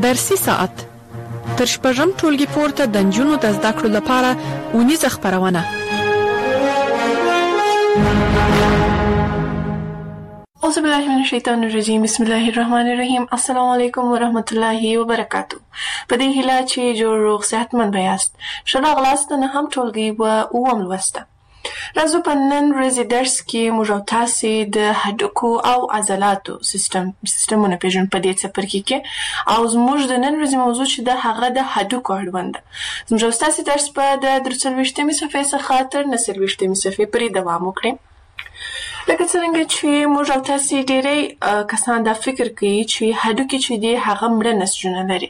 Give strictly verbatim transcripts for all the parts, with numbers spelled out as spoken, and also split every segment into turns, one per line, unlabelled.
درسي ساعت تر شپږم ټولګي پورته د نجونو د زده کړو لپاره اونیزه خپرونه.
اعوذ بالله من الشیطان الرجیم. بسم الله الرحمن الرحیم. السلام علیکم ورحمت الله وبرکاتو. په دې هیله چې جوړ روغ صحتمند بیاست. ښه راغلاست نه هم ټولګي و اووم لوسته. راځو په نن ورځې درس کې موږ او تاسې د هډوکو او عضلاتو سیستم سیستمونه پیژنو په دې څپرکي کې، او زموږ د نن ورځې موضوع چې د هغه د هډوکو اړوند ده. زموږ او تاسې درس په د درې څلوېښتمې صفحې څخه تر نهه څلوېښتمې صفحې پورې دوام وکړي. لکه څرنګه چې موږ او تاسې ډېری کسان دا فکر کوي چې هډوکي چې دي هغه مړه نسجونه لري،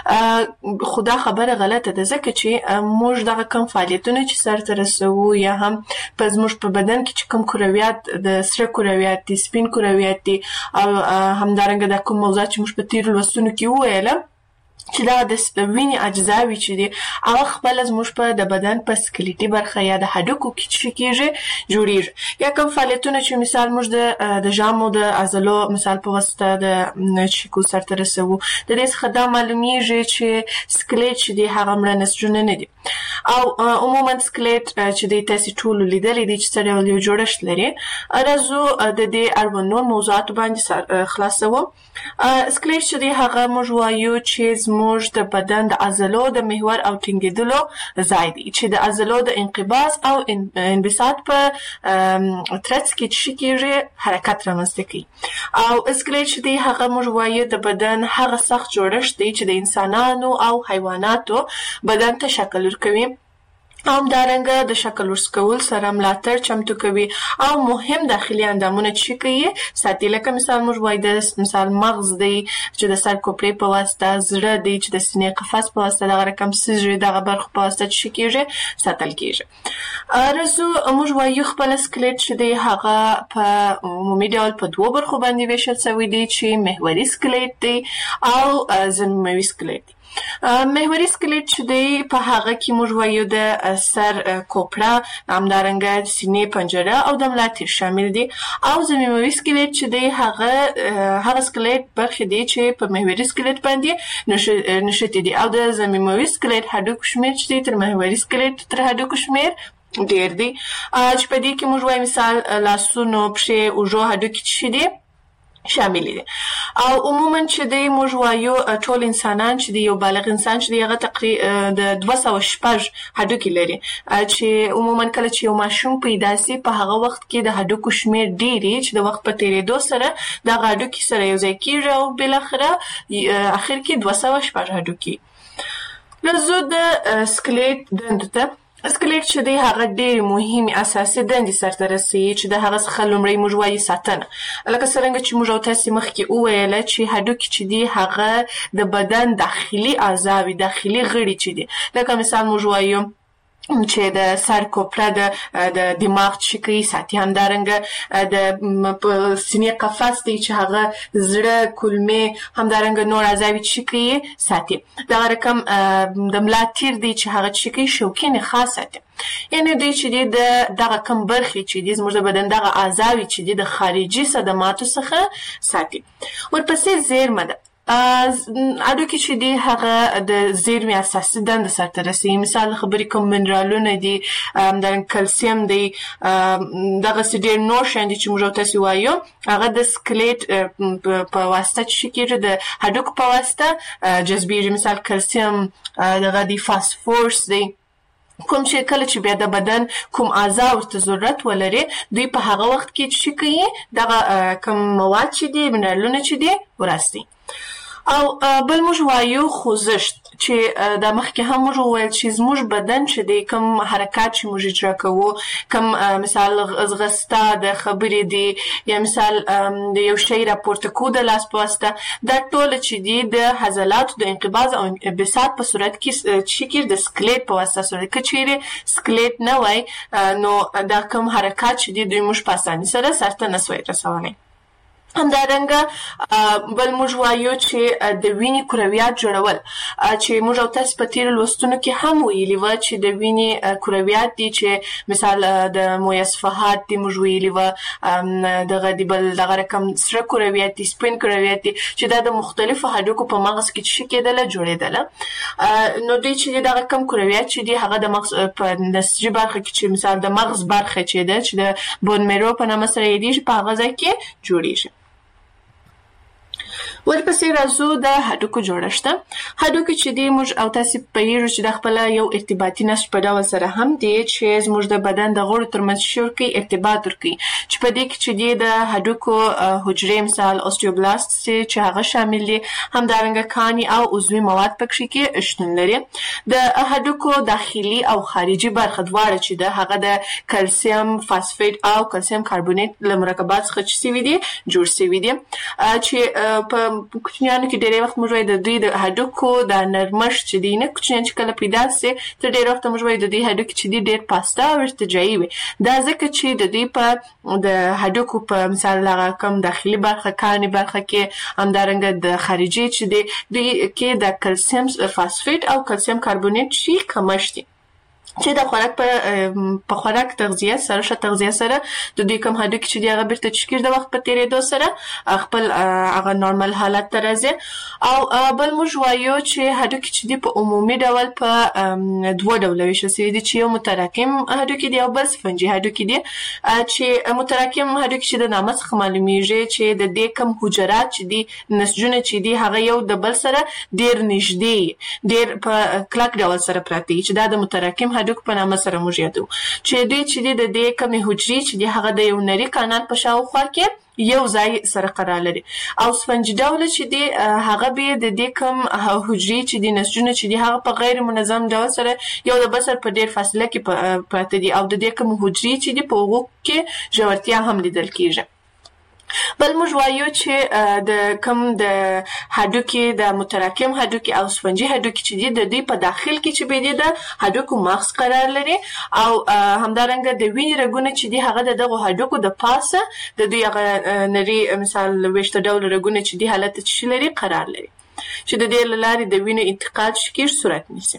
خو دا خبره غلطه ده، ځکه چې موږ دغه کم فعالیتونه چې سرته رسوو یا هم په زموږ په بدن کې چې کوم کرویات د سره کرویات دي، سپین کرویات دي، او همدارنګه دا کوم موضوعات چې موږ په تېرو لوستونو کې وویله چې دا د وینې اجزاوې چې دي هغه خپله زموږ په د بدن په سکلیټي برخه یا د هډوکو کې چې کېږي جوړېږي. یا کوم فعالیتونه چې مثال موږ د د ژامو د عضلو مثال په واسطه د چیکو سرته رسوو، د دې څخه دا معلومیږي چې سکلیټ چې دی هغه مړه نسجونه نه دي. او عموما سکلیټ چې دی تاسې ټولو لیدلی دی چې څه ډول یو جوړښت لري. راځو د دې اړوند نور موضوعاتو باندې خلاصوو. سکلیټ چې دی هغه موږ وایو چې زموږ د بدن د عضلو د محور او ټینګېدلو ځای دی، چې د عضلو د انقباض او انبساط په ترڅ کې چې کېږي حرکت رامنځته کوي. او سکلیټ چې دی هغه موږ وایو د بدن هغه سخت جوړښت دی چې د انسانانو او حیواناتو بدن ته شکل ورکوي، او همدارنګه د شکل ورکول سره ملاتړ چمتو کوي، او مهم داخلي اندامونه چې کوي ساتي. لکه مثال موږ وایو د مثال مغز دی چې د سر کوپړې په واسطه، زړه دی چې د سینې قفس په واسطه، دغه رقم سږي دغه برخو په واسطه چې کېږي ساتل کېږي. راځو موږ وایو خپل سکلیټ چې دی هغه په عمومي ډول په دوو برخو باندې ویشل شوی دی، چې محوري سکلیټ دی او ضمیموي سکلیټ دی. محوري سکلیټ چې دی په هغه کې موږ وایو د سر کوپړه، همدارنګه سینې پنجره او د ملا تیر شامل دي. او ضمیموي سکلیټ چې دی هغه هغه سکلیټ برخې دي چې په محوري سکلیټ باندې نښتي دي، او د ضمیموي سکلیټ هډوکو شمېر چې دی تر محوري سکلیټ تر هډوکو شمېر ډېر دی. چې په دې کې موږ وایو مثال لاسونو، پښې، اوږو هډوکي چې دي شامل دي. او عموما چې دی موږ وایو ټول انسانان چې دی یو بالغ انسان چې دی هغه تقریبا د دوه سوه شپږ هډوکي لري، چې عموما کله چې یو ماشوم پیدا سي په هغه وخت کې د هډوکو شمېر ډېر چې د وخت په تېرېدو سره دغه هډوکي سره یو ځای کېږي او بالاخره اخر کې دوه سوه شپږ هډوکي. راځو د سکلیټ دندو ته. سکلیټ چې دی هغه ډېرې مهمې اساسي دندې سرته رسوي، چې د هغه څخه لومړی موږ وایو ساتنه. لکه څرنګه چې موږ او تاسې مخکې وویله چې هډوکي چې دی هغه د بدن داخلي اعضاوې، داخلي غړي چې دي، لکه مثال موږ وایو چې د سر کوپړه د دماغ چې کوي ساتي، همدارنګه د سینې قفس دی چې هغه زړه، کولمې، همدارنګه نور اعضاوې چې کوي ساتي. دغه رقم د ملا تیر دی چې هغه چې کوي شوکي نخاع ساتي. یعنې دوی چې دی د دغه کم برخې چې دي زموږ د بدن دغه اعضاوې چې دي د خارجي صدماتو څخه ساتي. ورپسې زیرمه ده. هډوکي چې دی هغه د زیرمې اساسي دنده سرته رسوي. مثال خبرې کوم منرالونه دي، همدارنګه کلسیم دی، دغسې ډېر نور شیان دي چې موږ او تاسې وایو هغه د سکلیټ په واسطه چې کېږي د هډوکو په واسطه جذبېږي. مثال کلسیم دغه دی، فاسفورس دی، کوم چې کله چې بیا د بدن کوم اعضا ورته ضرورت ولري دوی په هغه وخت کې چې کوي دغه کوم مواد چې دي، منرالونه چې دي وراسي. او بل موږ وایو خوځښت، چې دا مخکې هم موږ وویل چې زموږ بدن چې دی کوم حرکات چې موږ اجرا کوو، کوم مثال ځغسته د خبرې دی، یا مثال د یو شی راپورته کوو د لاس په واسطه، دا ټوله چې دی د عضلاتو د انقباض او انبساط په صورت کې چې کېږي د سکلیټ په واسطه صورت. که چیرې سکلیټ نه وای نو دا کوم حرکات چې دی دوی موږ په اسانۍ سره سرته نه سوای رسولی. همدارنګه بل موږ وایو چې د وینې کرویات جوړول چې موږ او تاسو په تیرو لوستونو کې هم ویلي وو چې د وینې کرویات دي چې مثال د مویصفحات دي موږ ویلي وو دغه د بل دغه رقم سره کرویات دي سپین کرویات دي چې دا د مختلفو هډوکو په مغز کې چې کېدله جوړېدله نو دوی چې دغه کم کرویات چې دي هغه د مغز په نسجي برخه کې چې مثال د مغز برخه چې ده چې د بون میرو په نامه سره یادېږي په هغه ځای کې جوړېږي. ورپسې راځو د هډوکو جوړښت. هډوکي چې دي موږ او تاسو پوهیږو چې د خپل یو ارتباطي نسج په ډول سره هم دي چې زموږ د بدن د غړو ترمنځ شورکي ارتباط ورکوي چې په دې کې چې دي د هډوکو حجرې مثال اوستیوبلاست چې هغه شامل دي همدارنګه کاني او عضوي مواد پکې کې شتون لري. د هډوکو داخلي او خارجي برخه دواړه چې ده هغه د کلسیم فاسفیټ او کلسیم کاربونیت له مرکبات څخه چې سوي دي جوړ سوي دي چې په کوچنیانو کې ډېری وخت موږ وایو د دوی د هډوکو د نرمښت چې دی نه کوچنیان چې کله پیدا سي تر ډېر وخت موږ وایو د دوی هډوکي چې دي ډېر پاسته او ارتجاعي وي. دا ځکه چې د دوی په د هډوکو په مثال هغه کم داخلي برخه کاني برخه کې همدارنګه د خارجي چې دی دوی کې د کلسیم فاسفیټ او کلسیم کاربونیت شي کمښت دي چې د خوراک په په خوراک تغذیه سره ش تغذیه سره د دوی کوم هډوکي چې دی هغه بیرته چشکیر د وخت په تیریدو سره خپل هغه نورمال حالت ته راځي. او بل موږ وایو چې هډوکي چې دی په عمومي ډول په دوه ډوله ویشل سوي دي چې یو متراکم هډوکي دی او بل سفنجي هډوکي دي چې متراکم هډوکي چې د نامه څخه معلومیږي چې د دې کوم حجرات چې دي نسجونه چې دي هغه یو د بل سره ډېر نږدې ډېر په کلک ډول سره پراته دي چې دا د متراکم هډوکو په نامه سره موږ یادو چې دوی چې د دې کمې حجرې چې دي هغه د یو نري کانال په شاوخوا کې یو ځای سره قرار لري. او سفنجي ډوله چې دي هغه به د دې کم حجرې چې دي نسجونه چې دي هغه په غیر منظم ډول سره یو د بل سره په ډېر فاصله کې پراته دي او د دې کم حجرې چې دي په هغو کې ژورتیا هم لیدل کېږي. بل موږ وایو چې د کم د هډوکي د متراکم هډوکي او سفنجي هډوکي چې دي د دوی په داخل کې چې به دي د هډوکو مغز قرار لري او همدارنګه د وینې رګونه چې دي هغه د دغه هډوکو د پاسه د دوی هغه نري مثال ویشته ډول رګونه چې دي حالت چې لري قرار لري چې د دې له لارې د وینې انتقال شکیر صورت نیسي.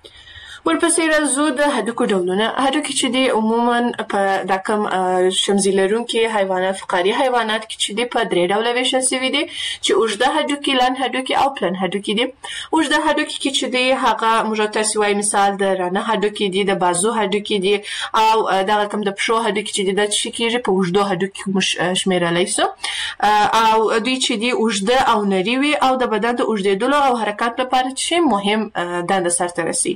ورپسې راځو د هډوکو ډولونه. هډوکي چې دي عموما په دا کوم شمزي لرونکي حیوانات فقاري حیوانات کې چې دي په درې ډوله ویشل سوي دي چې اوږده هډوکي لنډ هډوکي او پلن هډوکي دي. اوږده هډوکي کې چې دي هغه موږ تاسو وایي مثال د رانه هډوکي دي د بازو هډوکي دي او دغه کوم د پښو هډوکي چې دي د چې کېږي په اوږدو هډوکي شمیرلی سو او دوی چې دي اوږده او نري وي او د بدن د اوږدېدلو او حرکت لپاره چې مهم دنده سرته رسي.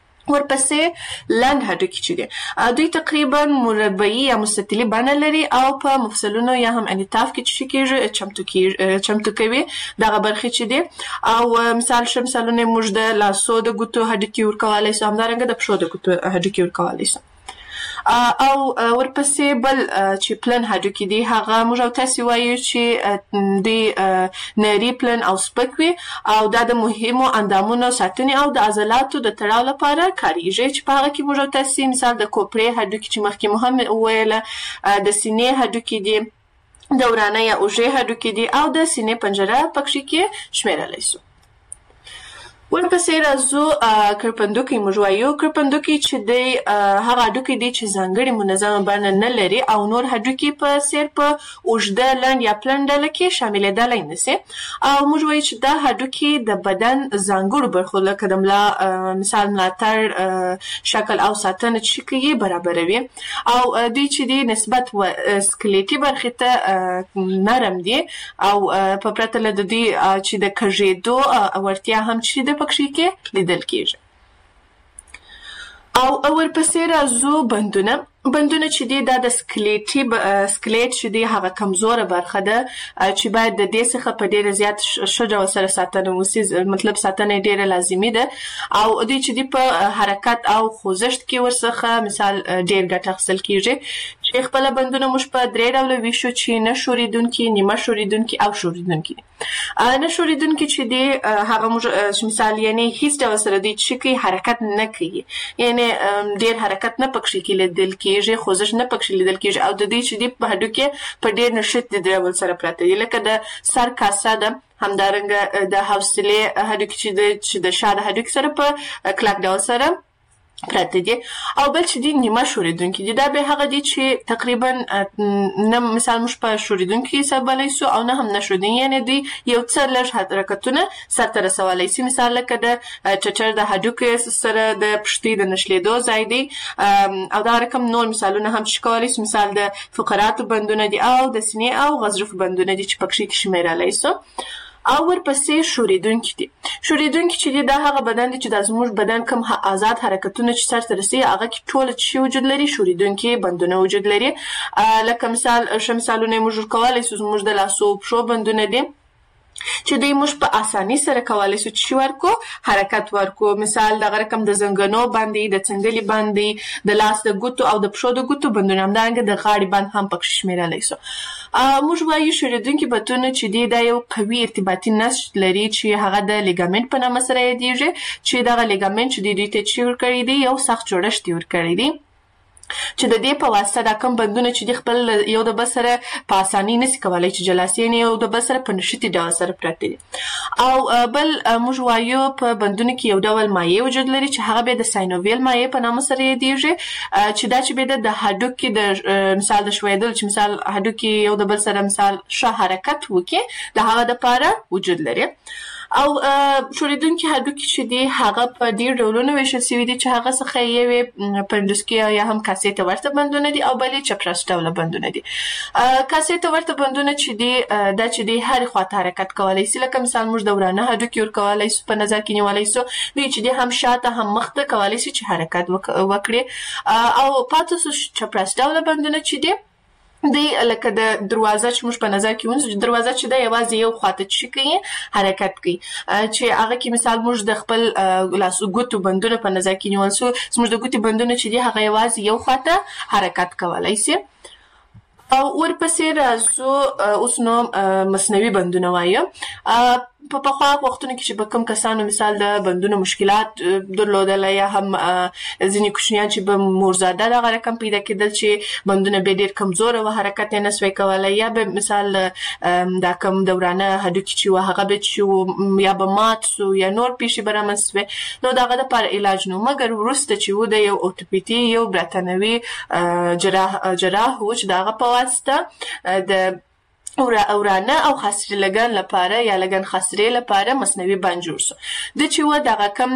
ورپسې لنډ هډوکي چې دي دوی تقریبا مربعي یا مستطیلي بڼه لري او په مفصلونو یا هم انعطاف کې چې کېږي چمتو کېږي چمتو کوي دغه برخې چې دي او مثال شه مثالونه موږ د لاسو د ګوتو هډوکي ورکولی سو همدارنګه د پښو د ګوتو هډوکي ورکولی سو. او ورپسې بل چې پلن هډوکي دي هغه موږ او تاسو وایو چې دوی نري پلن او سپک وي او دا د مهمو اندامونو ساتنې او د عضلاتو د تړاو لپاره کارېږي چې په هغه کې موږ او تاسو مثال د کوپړې هډوکي چې مخکې مو هم وویله د سینې هډوکي دي د ورانه یا اوږې هډوکي دي او د سینې پنجره پکې کې شمیرلی سو. ورپسې راځو کرپندوکي موږ وایو. کرپندوکي چې دی هغه هډوکي دي چې ځانګړې منظمه بڼه نه لري او نور هډوکي په څېر په اوږده لنډ یا پلن ډله کې شاملېدلی نسي او موږ وایو چې دا هډوکي د بدن ځانګړو برخو لکه د ملا مثال ملاتړ شکل او ساتنه چې کوي برابروي او دوی چې دي نسبت سکلیټي برخې ته نرم دي او په پرته له د دوی چې د کږېدو وړتیا هم چې د پکې کې لیدل کېږي. او ورپسې راځو بندونه. بندونه چې دي دا د سکلیټي سکلیټ چې دی هغه کمزوره برخه ده چې باید د دې څخه په ډېره زیات ښه ډول سره ساتنه وسي مطلب ساتنه ډېره لازمي ده او دوی چې دي په حرکت او خوځښت کې ورڅخه مثال ډېر ګټه اخیستل کېږي چې خپل بندونه موږ په درې ډوله ویشو چې نه شوریدونکي، نیمه شوریدونکي او شوریدونکي دي. نه شوریدونکي چې دي هغه موږ مثال یعنی هیڅ ډول سره دوی چې کوي حرکت نه کوي، یعنی ډېر حرکت نه پکې لیدل کېږي، خوځښت نه پکې لیدل کېږي او د دوی چې دي په هډوکي په ډېر نښتې ډول سره پراته دي، لکه د سر کاسه ده، همدارنګه د حوصلې هډوکي چې د چې د شا د هډوکي سره په کلک ډول سره پراته دي. او بل چې دي نیمه شوریدونکي دي، دا به هغه دي چې تقریبا نه مثال موږ په شوریدونکي حسابولی سو او نه هم نه شوریدونکي، یعنی دوی یو څه لږ حرکتونه سرته رسولی سي. مثال لکه د چچر د هډوکي سره د پښتۍ د نښلېدو ځای دی او دا رقم نور مثالونه هم چې کولی سو، مثال د فقراتو بندونه دي او د سینې او غضروف بندونه دي چې پکې کې شمیرلی سو. او ورپسې شوریدونکي دي. شوریدونکي چې دي دا هغه بدن دي چې د زموږ بدن کوم آزاد حرکتونه چې سرته رسي هغه کې ټول چې وجود لري شوریدونکي بندونه وجود لري. لکه مثال ښه مثالونه موږ کولی سو، زموږ د لاسو پښو بندونه دي چې دوی موږ په اساني سره کولی سو چې ورکو حرکت ورکو. مثال دغه رقم د زنګنو باندې، د څنګلي باندې، د لاس د ګوتو او د پښو د ګوتو بندونه، همدارنګه د غاړې بند هم پکې شمیرلی سو. موږ وایو شوریدونکي بندونه چې دي دا یو قوي ارتباطي نسج لري چې هغه د لیګامنټ په نامه سره یادیږي، چې دغه لیګامنټ چې دوی دوی ته چې ورکړی دی یو سخت جوړښت یې ورکړی دی چې د دې په واسطه دا کوم بندونه چې د خپل یو د بل سره په اساني نشي کولی چې جلا سي، یعنې یو د بل سره په نښتي ډول سره پراته دي. او بل موږ وایو په بندونو کې یو ډول مایع وجود لري چې هغه بیا د ساینوویل مایع په نامه سره یادیږي، چې دا چې بیا د هډوکي د مثال د ښویېدلو چې مثال هډوکي یو د بل سره مثال ښه حرکت وکړي د هغه دپاره وجود لري. او شوریدونکي هډوکي چې دي هغه په ډېر ډولونو ویشل سوي دي چې هغه څخه یوې پنډوسکي یا هم کاسې ته ورته بندونه دي او بلې چپراس ډوله بندونه دي. کاسې ته ورته بندونه چې دي دا چې دي هرې خواته حرکت کولی سي، لکه مثال موږ د ورانه هډوکي ورکولی سو، په نظر کې نیولی سو، دوی چې دي هم شاته هم مخته کولی سي چې حرکت وکړي. او پاتې سو چپراس ډوله بندونه چې دي دی لکه د دروازه چې موږ په نظر کې ونیسو، دروازه چې ده یوازې یو خواته چې کوي حرکت کوي، چې هغه کې مثال موږ د خپل لاسو ګوتو بندونه په نظر کې نیول سو، زموږ د ګوتې بندونه چې دي هغه یوازې یو خواته حرکت کولی سي. او ورپسې راځو اوس نو مصنوعي بندونه وایو. په پخوا وختونو کې چې به کوم کسانو مثال د بندونو مشکلات درلودله یا هم ځینې کوچنیان چې به مورزاده دغه رقم پیدا کېدل چې بندونه به ډېر کمزوره وه، حرکت یې نه سوی کولی، یا به مثال دا کوم د ورانه هډوکي چې وه هغه به چې یا به مات سو یا نور پیښې به رامنځته سوې، نو د هغه دپاره علاج نو. مګر وروسته چې و د یو اوتوپیتي یو برتانوي جراح جراح و چې د هغه په واسطه د ورانه او خاصرې لګن لپاره یا لګن خاصرې لپاره مصنوعي بند جوړ سو. د چې و دغه کم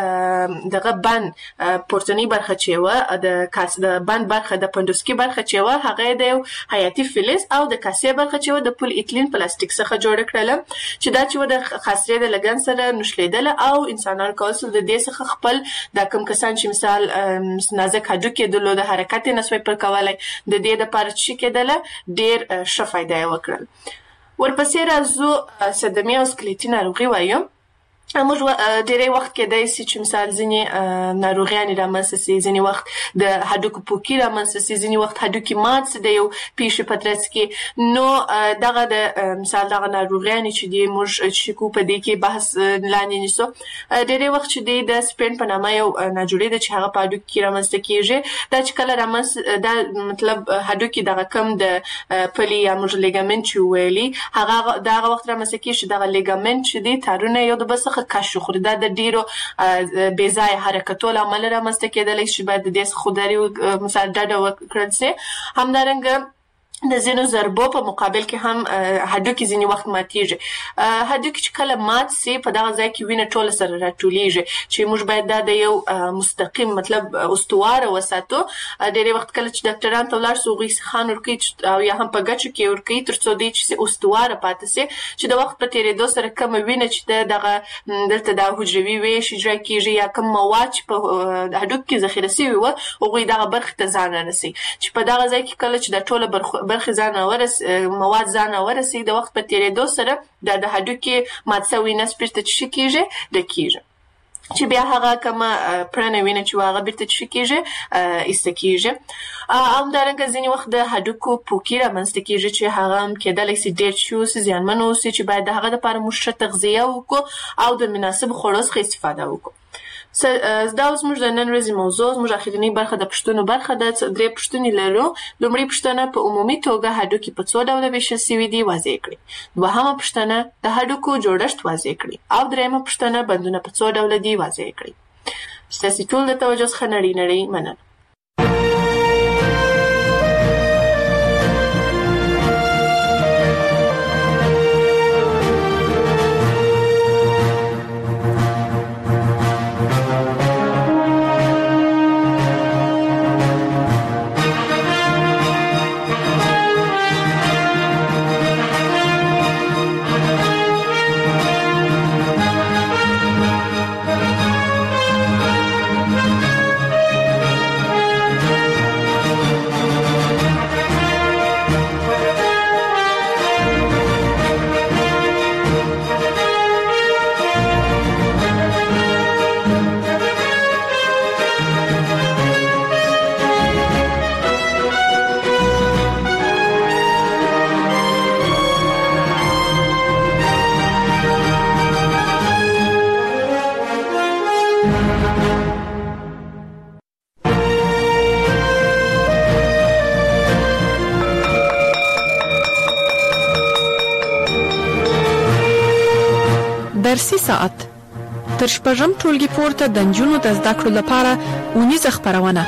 د دغه بند پورتنۍ برخه چې وه د کاس د بند برخه د پنډوسکي برخه چې وه هغه د یو حیاتي فلز او د کاسې برخه چې وه د پول ایتلین پلاستیک څخه جوړه کړله، چې دا چې وه د خاصرې د لګن سره نښلېدله او انسانان کولی سول د دې څخه خپل دا کوم کسان چې مثال نازک هډوکي یې درلوده حرکت یې نه سوی پر کولی، د دې دپاره چې کېدله ډېر ښه فایده یې وکړه. ورپسې راځو صدمې او سکلیټي ناروغي وایو. موږ ډېری وخت کېدای سي چې مثال ځینې ناروغیانې رامنځته سي، ځینې وخت د هډوکو پوکي رامنځته سي، ځینې وخت هډوکي مات سي د یو پیښې په ترڅ کې. نو دغه د مثال دغه ناروغیانې چې دي موږ چې کوو په دې کې بحث لاندې نیسو. ډېری وخت چې دی د سپین په نامه یو ناجوړې ده چې هغه په هډوکي کې رامنځته کېږي. دا چې کله رامنځته دا مطلب هډوکي دغه کم د پلي یا موږ لیګامنټ چې وویلي هغه د هغه وخت رامنځته کېږي چې دغه لیګامنټ چې دی تارونه یو د بل څخه کش وخوري. دا د ډېرو بې ځایه حرکتو له امله رامنځته کېدلی شي، باید د دې څخه خودداري مثال ډډه وکړل سي. همدارنګه د ځینو ضربو په مقابل کې هم هډوکي ځینې وخت ماتېږي. هډوکي چې کله مات سي په دغه ځای کې وینه ټوله سره راټولېږي چې موږ باید دا د یو مستقیم مطلب استواره وساتو. ډېری وخت کله چې ډاکټرانو ته ولاړ سو هغوی سیخان ورکوي او یا هم په ګچو کې یې ورکوي تر څو دی چې استواره پاتې سي، چې د وخت په تېرېدو سره کومه وینه چې د دغه دلته دا حجروي ویش اجرا کېږي یا کوم مواد چې په هډوکو کې ذخیره سوي وه هغوی دغه برخې ته ځان رارسوي، چې په دغه ځای کې کله چې دا ټوله برخې ځان ورس مواد ځان ورسوي د وخت په تېرېدو سره دا د هډوکي مات سوی نسج بېرته چې ښه کېږي ډکېږي. چې بیا هغه کومه پرنه وینه چې هغه بیرته څه کېږي ایسته کېږي. همدارنګه ځینې وخت د هډوکو پوکي رامنځته کېږي چې هغه هم کېدلی سي ډېر شي اوسي، زیانمن اوسي، چې باید د هغه دپاره موږ ښه تغذیه وکړو او د مناسبو خوړو څخه استفاده وکړو. دا زموږ د نن ورځې موضوع، زموږ اخرنۍ برخه د پوښتنو برخه ده. درې پوښتنې لرو. لومړۍ پوښتنه: په عمومي توګه هډوکي په څو ډوله ویشل سوي دي؟ واضح کړئ. دوهمه پوښتنه: د هډوکو جوړښت واضح کړئ. او درېیمه پوښتنه: بندونه په څو ډوله دي؟ واضح کړئ. ستاسې ټول د توجه څخه نړۍ نړۍ مننه.
درسي ساعت تر شپږم ټولګي پورته د نجونو د زده کړو لپاره اونیزه خپرونه.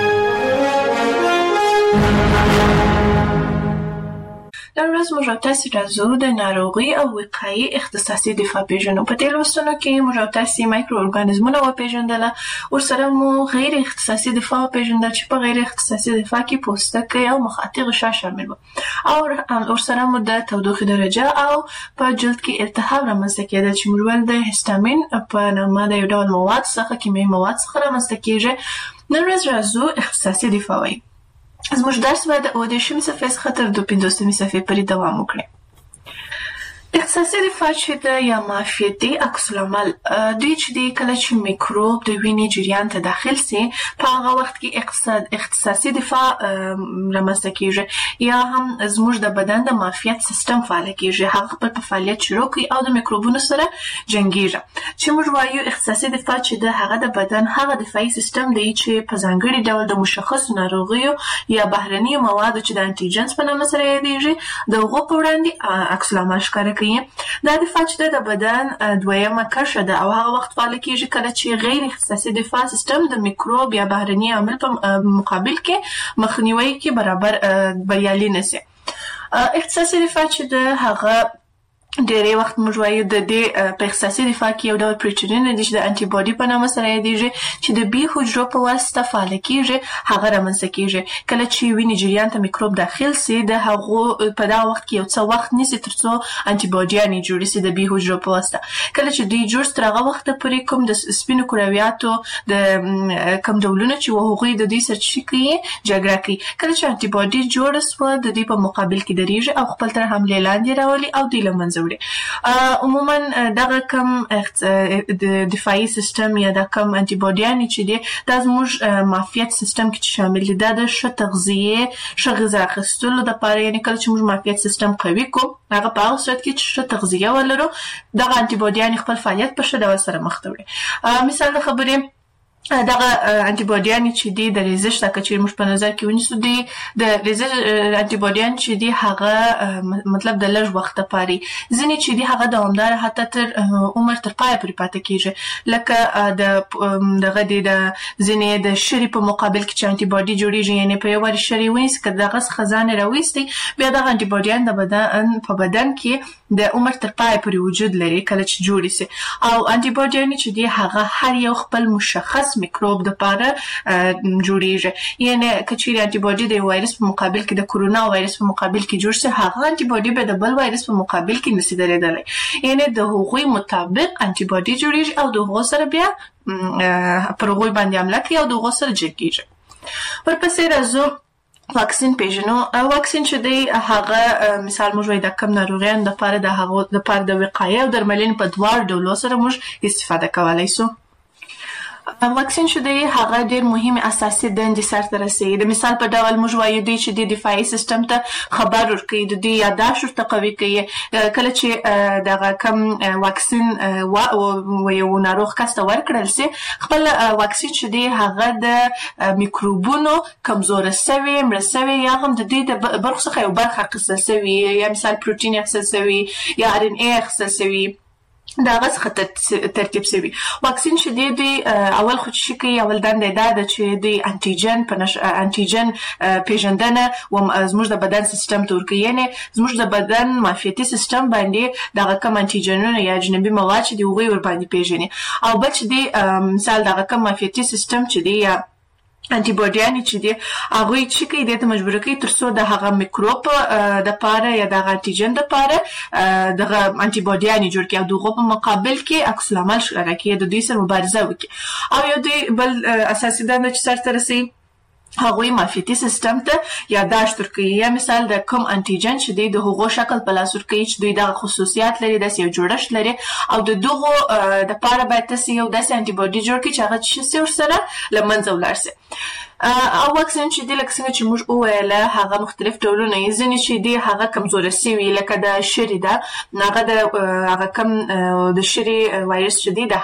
نن ورځ موږ او تاسې راځو د ناروغۍ او وقایې اختصاصي دفاع پیژنو. په دې لوستونو کې موږ او تاسې مایکرو ارګانیزمونه وپیژندله، ورسره مو غیر اختصاصي دفاع وپیژندل چې په غیر اختصاصي دفاع کې پوستکی او مخاطي غشا شامل وو، او ورسره مو د تودوخې درجه او په جلد کې التهاب رامنځته کېدل چې موږ ویل د هیستامین په نامه د یو ډول مواد څخه کیمیاوي مواد څخه رامنځته کېږي. نن ورځ راځو اختصاصي دفاع وایي. زموږ درس به د اووه دېرشمې صفحې څخه تر دوه پنځوسمې صفحې پورې دوام وکړي. اختصاصي دفاع چې د یا معافیتي عکس العمل دوی چې دی کله چې میکروب د وینې جریان ته داخل سي په هغه وخت کې اقتصاد اختصاصي دفاع رامنځته کېږي، یا هم زموږ د بدن د معافیت سیستم فعال کېږي، هغه خپل په فعالیت شروع کوي او د میکروبونو سره جنګیږي. چې موږ وایو اختصاصي دفاع چې د هغه د بدن هغه دفاعي سیستم دی چې په ځانګړي ډول د مشخصو ناروغیو یا بهرنیو موادو چې د انټيجنز په نامه سره یادېږي د هغو په وړاندې عکس العمل ښکاره کوي. دا دفاع چې د بدن دویمه کرښه ده او هغه وخت فعال کېږي کله چې غیر اختصاصي دفاع سیستم د میکروب یا بهرني عامل په مقابل کې مخنیوي کې برابر بریالي نشي. اختصاصي دفاع چې د هغه ډېری وخت موږ وایو د دې په اختصاصي دفاع کې یو ډول پروټینونه دي چې د انټي باډي په نامه سره یادېږي چې د بي حجرو په واسطه فعال کېږي، هغه رامنځته کېږي کله چې وینې جریان ته میکروب داخل سي. د هغو په دغه وخت کې یو څه وخت نیسي تر څو انټي باډیانې جوړې سي د بي حجرو په واسطه. کله چې دوی جوړ تر هغه وخته پورې کوم د سپینو کرویاتو د کوم ډولونه چې هغوی د دوی سره څه کوي جګړه کوي. کله چې انټي باډي جوړه سوه د دوی په مقابل کې درېږي او خپل تر حملې لاندې راولي او دوی له منځه عموما دغه کم د دفاعي سیستم یا د کم انټي باډیانې چې دي دا زموږ معافیت سیستم کې شامل دي. دا د ښه تغذیې ښه غذا اخیستلو دپاره، یعنې کله چې موږ معافیت سیستم قوي کړو هغه په هغه صورت کې چې ښه تغذیه ولرو دغه انټي باډیانې خپل فعالیت په ښه ډول سره مخ ته وړي. مثال د خبرې دغه انټي باډیان چې دي د ریزش دا چې موږ په نظر کې ونیسو دي د ریزش انټي باډیان چې دي هغه مطلب د لږ وخت لپاره ځینې چې دي هغه دوامدار حتی تر عمر تر پای پورې پاتې کېږي، لکه د دغه د ځینې د شری په مقابل کې چې انټي باډي جوړیږي، یعنې په یو وار شری ونیسي که دغه څخه ځان راویستي بیا دغه انټي باډیان د بدن په بدن کې د عمر تر پای پورې وجود لري کله چې جوړ شي. او انټي باډیان چې دي هغه هر یو خپل مشخص میکروب د پاره جوړیږي، یعنی کچېرې انټي باډي د وایرس په مقابل کې د کورونا وایرس په مقابل کې جوړ شي هغه انټي باډي به د بل وایرس په مقابل کې نشي درېدلی، یعنی د هغوی مطابق انټي باډي جوړیږي او د هغو سره بیا پر هغوی باندې حمله کوي او د هغو سره جنګیږي. ورپسې راځو واکسین پیژنو. واکسین چې دی هغه مثال موږ وایو د کم ناروغیانو دپاره د هغو دپاره د وقایې او درملنې په دواړو ډولو سره موږ استفاده کولی سو. واکسین چې دی هغه ډېر مهمه اساسي دندې سرته رسوي. د مثال په ډول موږ وایو دی چې د دفاعي سیستم ته خبر ورکوي، د دې یاداشت ورته قوي کوي. کله چې دغه کم واکسین و یو ناروغ کس ته ورکړل سي، خپل واکسین چې دی هغه د میکروبونو کمزوره سوي، مړه سوي یا هم د دې د برخو څخه یو برخه اخیستل سوي، یا مثال پروتین اخیستل سوي یا ار ان اي اخیستل سوي، دا هغه څخه ترتیب سوي. واکسین چې دی دی اول خو چې کوي اول دنده دا ده چې د انټیجن په نش... انټیجن پیژندنه و زموږ د بدن سیستم ته ورکوي، یعنې زموږ د بدن معافیتي سیستم باندې دغه کم انټیجنونه یا اجنبي مواد چې دی هغوی ورباندې پیژني. او بل چې دی مثال دغه کم معافیتي سیستم چې دی یا انټي باډیانې چې دي هغوی چې کوي دې ته مجبوره کوي تر څو د هغه میکروب د پاره یا د هغه انټیجن د پاره دغه انټي باډیانې جوړ کړي او دغه په مقابل کې عکس العمل ښکاره کړي، د دوی سره مبارزه وکړي. او یو دوی بل اساسي دنده چې سرته رسوي هغوی معافیتي سیستم ته یاداشت ورکوي، یا مثال د کوم انټیجن چې دی د هغو شکل په لاس ورکوي چې دوی دغه خصوصیات لري، داسې یو جوړښت لري او د دغو دپاره باید تاسې یو داسې انټي باډي جوړ کړي چې هغه څه شي ورسره له منځه ولاړ سي. او واکسین چې دی لکه څنګه چې موږ وویله هغه مختلف ډولونه یې، ځینې چې دی هغه کمزوره سوي لکه د شري ده، هغه د هغه کم د شري وایرس چې دی د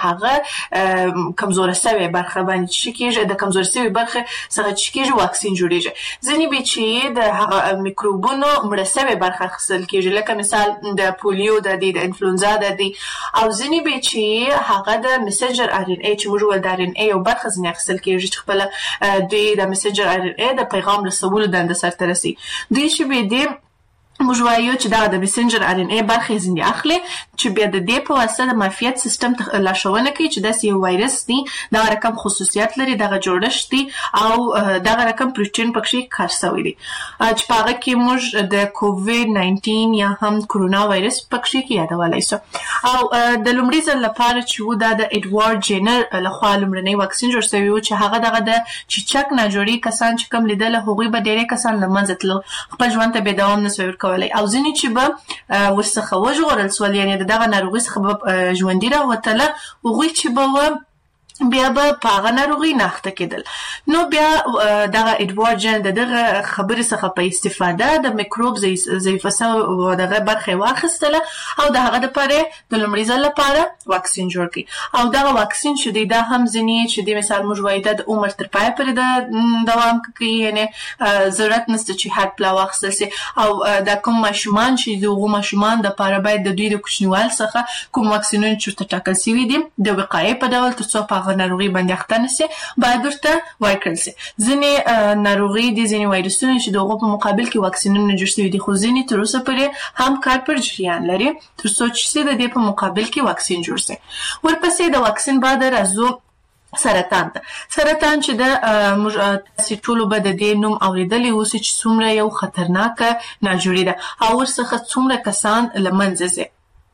هغه کمزوره سوي برخه باندې چې کېږي، د کمزوره سوي برخه څخه چې کېږي واکسین جوړېږي. ځینې بیا چې د هغه میکروبونو مړه سوي برخه اخیستل کېږي، لکه مثال د پولیو د دی، د انفلونزا د دی. او ځینې بیا چې هغه د مسنجر ار ان اي چې موږ ویل د ار ان اي یو برخه ځینې اخیستل کېږي چې خپله دوی د مسنجر ار ان اي د پیغام رسولو دنده سرته رسوي. دوی چې بیا دی موږ وایو چې دا د مسنجر ار ان اي برخې ځینې اخلي چې بیا د دې په واسطه د معافیت سیستم ته لارښوونه کوي چې داسې یو وایرس دی، دغه رقم خصوصیات لري، دغه جوړښت دی او دغه رقم پروټین پکې کار سوی دی چې په هغه کې موږ د کووید ناینټین یا هم کرونا وایرس پکې کې یادولی سو. او د لومړي ځل لپاره چې و دا د اډوارډ جینر لخوا لومړنی واکسین جوړ سوی و چې هغه دغه د چیچک ناجوړي کسان چې کوم لیدله هغوی به ډېری کسان له منځه تلل، خپل ژوند ته بې دوام نه سوی ورکولی. او ځینې چې به ورڅخه وژغورل سول، یعنې د دغه ناروغۍ څخه به ژوندي راوتله، هغوی چې به و بیا به په هغه ناروغۍ نه اخته کېدل. نو بیا دغه اډوارډ جین د دغه خبرې څخه په استفاده د میکروب ضعیفه سوې دغه برخه یې واخیستله او د هغه دپاره د لومړي ځل لپاره واکسین جوړ کړي. او دغه واکسین چې دی دا هم ځینې چې دی مثال موږ وایو دا د عمر تر پایه پورې د دوام کوي، یعنې ضرورت نشته چې حد پله واخیستل سي. او دا کوم ماشومان چې د هغو ماشومان دپاره باید د دوی د کوچنیوال څخه کوم واکسینونه چې ورته ټاکل سوي دي د وقایې په ډول تر څو په هغه ناروغي باندې اخته نه سي باید ورته ورکړل سي. ځینې ناروغي دي، ځینې وایرسونه چې د هغو په مقابل کې واکسینونه جوړ سوي دي، خو ځینې تر اوسه پورې هم کار پر جریان لري تر څو چې سي د دې په مقابل کې واکسین جوړ سي. ورپسې د واکسین بعد راځو سرطان ته. سرطان چې د تاسې ټولو به د دې نوم اورېدلی اوسي چې څومره یو خطرناکه ناجوړي ده او ورڅخه څومره کسان له منځه ځي.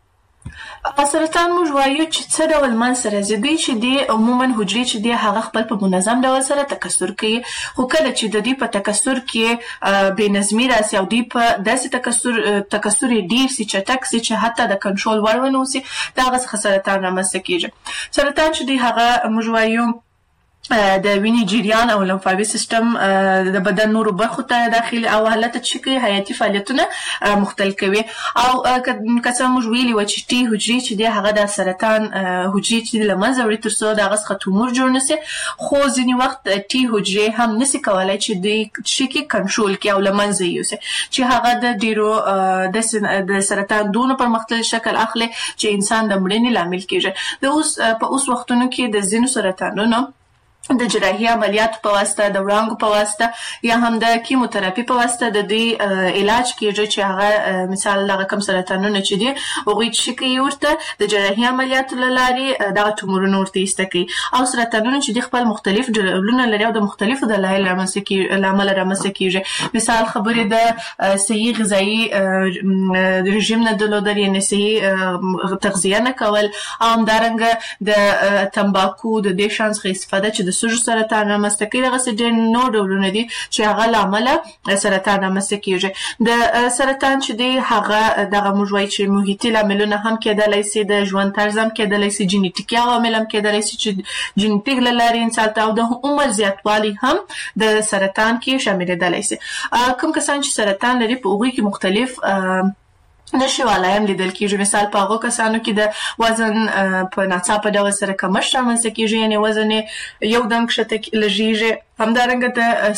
سرطان موږ وایو چې څه ډول منځته راځي. دوی چې دی عموما حجرې چې دی هغه خپل په منظم ډول سره تکثر کوي، خو کله چې د دوی په تکثر کې بې نظمي راسي او دوی په داسې تکثر تکثر یې ډېر سي، چټک سي چې حتی د کنټرول وړ ونه اوسي، د هغه څخه سرطان رامنځته کېږي. سرطان چې دی هغه موږ وایو د وینې جریان او لمفاوي سیستم د بدن نورو برخو ته داخلي او هلته چې کوي حیاتي فعالیتونه مختل کوي. او که څه موږ ویلي وه چې ټي حجرې چې دی هغه د سرطان حجرې چې له منځه وړي تر څو د هغه څخه تومور جوړ نه سي، خو ځینې وخت ټي حجرې هم نسي کولی چې دوی چې کې کنټرول کړي او له منځه یوسي، چې هغه د ډېرو د سرطان دونه پرمختللی شکل اخلي چې انسان د مړینې لامل کېږي. د اوس په اوس وختونو کې د ځینو سرطانونو د جراحي عملیاتو په واسطه، د وړانګو په واسطه یا هم د کیموتراپي په واسطه د دوی علاج کېږي چې هغه مثال دغه کم سرطانونه چې دي هغوی چې کوي ورته د جراحي عملیاتو له لارې دغه تومورونه ورته ایسته کوي. او سرطانونه چې دي خپل مختلف ډولونه لري او د مختلفو دلایلو له امله رامنځته کېږي. مثال خبرې د صحي غذایي رژیم نه درلودل، یعنې صحي تغذیه نه کول، او همدارنګه د تمباکو د دې شیانو څخه استفاده چې چې د سږو سرطان رامنځته کوي، دغسې ډېر نور ډولونه دي چې هغه له امله سرطان رامنځته کېږي. د سرطان چې دی هغه دغه موږ وایو چې محیطي لاملونه هم کېدلی سي، د ژوند طرز هم کېدلی سي، جینیټیکي عوامل هم کېدلی سي چې جینیټیک له لارې انسان ته، او د عمر زیاتوالی هم د سرطان کې شاملېدلی سي. کوم کسان چې سرطان لري په هغوی کې مختلف نشوالی هم لیدل کېږي. مثال په هغو کسانو کې د وزن په ناڅاپه ډول سره کمښت رامنځته کېږي، یعنې وزن یې یو دم کښته لږېږي. همدارنګه د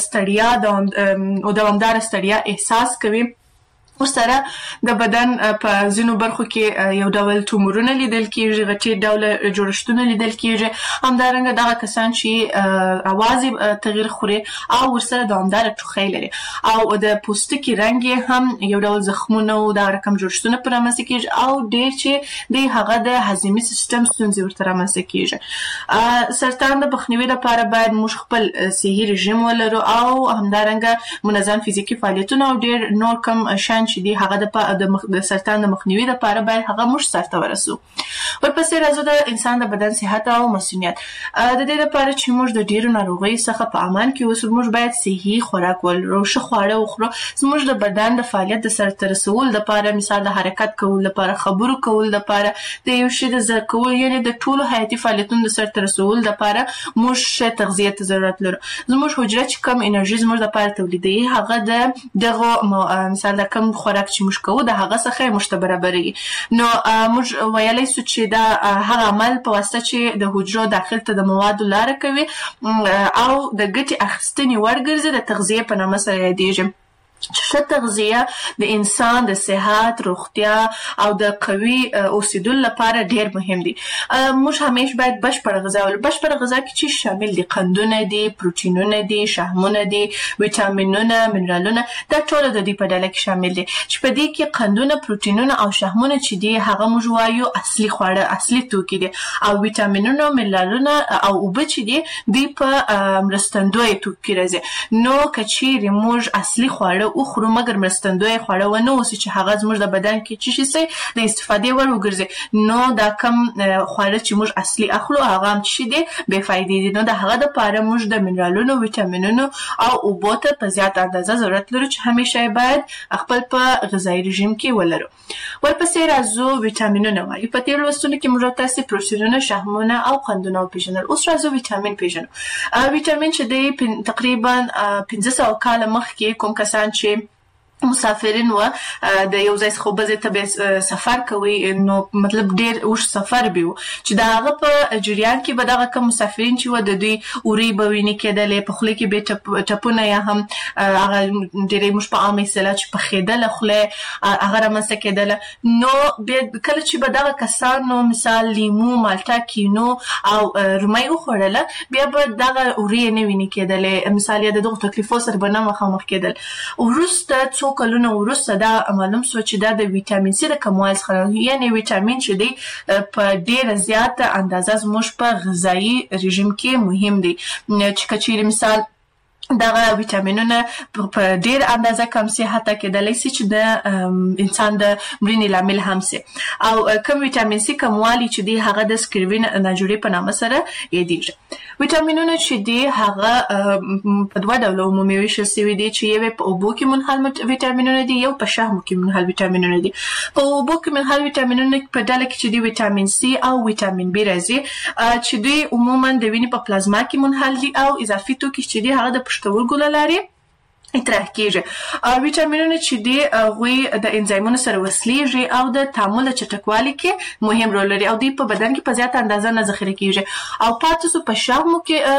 ستړیا او دوامداره ستړیا احساس کوي. ورسره د بدن په ځینو برخو کې یو ډول تومورونه لیدل کېږي، غټې ډوله جوړښتونه لیدل کېږي. همدارنګه دغه کسان چې اواز یې تغییر خوري او ورسره دوامداره ټوخی لري، او د پوستکي رنګ یې هم یو ډول زخمونه او دغه رقم جوړښتونه پرې رامنځته کېږي، او ډېر چې دی هغه د هضمي سیستم ستونزې ورته رامنځته کېږي. سرطان د مخنیوي لپاره باید موږ خپل صحي رژیم ولرو، او همدارنګه منظم فزیکي فعالیتونه او ډېر نور کم شیان چې دی هغه د سرطان د مخنیوي لپاره باید هغه موږ سرته ورسو. ورپسې راځو د انسان د بدن صحت او مسؤلیت. د دې لپاره چې موږ د ډېرو ناروغیو څخه په امان کې اوسو، موږ باید صحي خوراک ولرو، ښه خواړه وخورو. زموږ د بدن د فعالیت د سرته رسولو لپاره، مثال د حرکت کولو لپاره، خبرو کولو لپاره، د یو شي د زده کولو، یعنې د ټولو حیاتي فعالیتونو د سرته رسولو لپاره موږ ښه تغذیې ته ضرورت لرو. زموږ حجره چې کم انرژي زموږ لپاره تولیدوي، هغه د دغه مثال د کم خوراک چې موږ کوو د هغه څخه یې موږ ته برابرېږي. نو موږ ویلی سو چې دا هغه عمل په واسطه چې د حجرو داخل ته د موادو لاره کوي او د ګټې اخیستنې وړ ګرځي، د تغذیې په نامه سره یادېږي. ښه تغذیه د انسان د صحت، روغتیا او د قوي اوسېدلو لپاره ډېر مهم دي. موږ همیش باید بشپړه غذا ولرو. بشپړه غذا کې چې شامل دي قندونه دي، پروټینونه دي، شحمونه دي، ویټامینونه، منرالونه، دا ټول د دې په ډله کې شامل دي. چې په دې کې قندونه، پروټینونه او شحمونه چې دي هغه موږ وایو اصلي خواړه، اصلي توکي دي، او ویټامینونه، منرالونه او اوبه چې دي دوی په مرستندوی توکي راځي. نو که چیرې موږ اصلي خواړه وخورو مګر مرستندوی خواړه ونه اوسي چې هغه زموږ د بدن کې څه شي سي د استفادې وړ وګرځي، نو دا کم خواړه چې موږ اصلي اخلو هغه هم څه دي بې فایدې دي. نو د هغه دپاره موږ د منرالونو، ویټامینونو او اوبو ته په زیاته اندازه ضرورت لرو چې همیشه یې باید خپل په غذایي رژیم کې ولرو. ورپسې راځو ویټامینونه وایو. په تېرو لوستونو کې موږ تاسې پروټینونه، شحمونه او قندونه وپېژنل. اوس راځو ویټامین پېژنو. ویټامین چې دی تقریبا پنځه سوه کاله مخکې کوم کسان چې مسافرین و د یو ځای څخه بل ځای ته به سفر کوي، نو مطلب ډېر اوږد سفر به و چې د هغه په جریان کې به دغه کوم مسافرین چې و د دوی اورۍ به وینې کېدلې، په خوله کې به ټپونه یا هم هغه ډېرې موږ په عامه اصطلاح چې پخېدله خوله هغه رامنځته کېدله. نو کله چې به دغه کسانو مثال لیمو، مالټه، کینو او رومۍ وخوړله، بیا به دغه اورۍ یې نه وینې کېدلې، مثال یا د دغو تکلیفو سره به نه مخامخ کېدل. وروسته څو کلونه وروسته دا معلوم سو چې دا د ویټامین سي د کموالي څخه راځي، یعنې ویټامین چې دی په ډېره زیاته اندازه زموږ په غذایي رژیم کې مهم دی. چې که چیرې مثال دغه ویټامینونه په ډېر اندازه کم سي، حتی کېدلی سي چې د انسان د مړینې لامل هم سي. او کوم ویټامین سي کموالی چې دی هغه د سکروین ناجوړې په نامه سره یادېږي. ویټامینونه چې دی هغه په دوه ډوله عمومي ویشل سوي دي، چې یو په اوبو کې منحل ویټامینونه دي، یو په شحمو کې منحل ویټامینونه دي. په اوبو کې منحل ویټامینونه په ډله کې چې دی ویټامین سي او ویټامین بي راځي، چې دوی عموما د وینې په پلازما کې منحل دي، او اضافي توکي چې دی هغه د پښتورګو له لارې اطراح کېږي. ویټامینونه چې دي هغوی د انزایمونو سره وصلیږي او د تعامل د چټکوالي کې مهم رول لري، او دوی په بدن کې په زیاته اندازه نه ذخیره کېږي. او پاتې سو په شحمو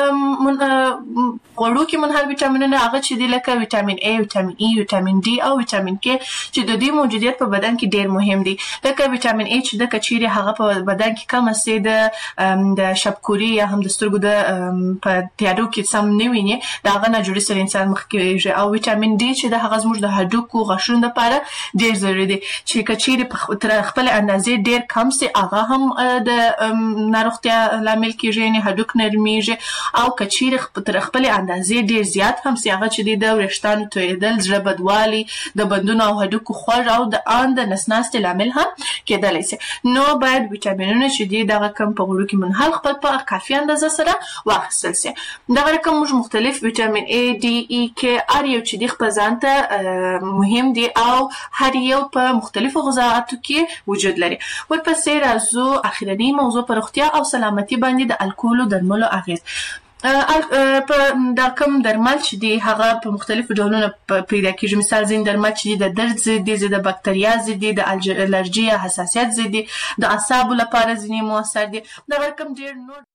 کې غوړو کې منحل ویټامینونه هغه چې دي لکه ویټامین A، ویټامین E، ویټامین D او ویټامین K چې د دوی موجودیت په بدن کې ډېر مهم دی. لکه ویټامین A چې د کچيري هغه په بدن کې کم سي د شبکوري یا هم د سترګو د په تیارو کې سم نه ویني، دا هغه نه جوړي سره انسان مخ کېږي، او ویټامین ډي چې د هغه زموږ د هډوکو غاښونو لپاره ډېر ضروري دی چې که چیرې تر خپل اندازې ډېر کم سي هغه هم د ناروغتیا لامل کېږي یعنې هډوک نرمېږي او که چیرې تر خپل اندازې ډېر زیات هم سي هغه چې دی د وریښتانو تویېدل زړه بدوالي د بندونو او هډوکو خوږ او د ان د نس ناستې لامل هم کېدلی سي نو باید ویټامینونه چې دي دغه کم په غوړو کې منحل خپل په کافي اندازه سره واخیستل سي دغه رقم موږ مختلف ویټامین A D E K هر یو چې دی خپل ځان ته مهم دی او هر یو په مختلفو غذااتو کې وجود لري ورپسې راځو اخرنۍ موضوع په روغتیا او سلامتي باندې د الکولو درملو اغیز په دا کوم درمل چې دي هغه په مختلفو ډولونو پیدا کېږي مثال ځینې درمل چې دي د درد ضد دي د بکتریا ضد دي د الرجي یا حساسیت ضد دي د اعصابو لپاره ځینې مؤثر دي دغه رقم ډېر نور